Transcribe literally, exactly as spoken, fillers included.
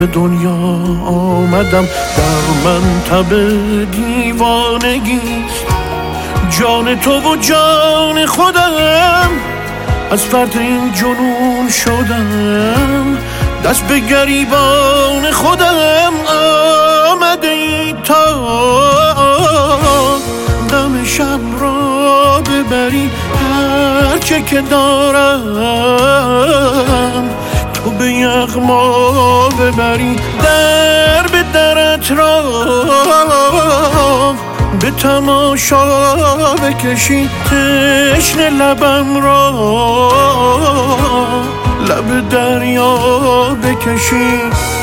به دنیا آمدم در منطب دیوانگیست، جان تو و جان خودم، از فرد این جنون شدم، دست به گریبان خودم آمده ای تا غم شب را ببری، هرچه که دارم تو به یغما ببری، در به درت را به تماشا بکشی، تشنه لبم را لب دریا بکشی.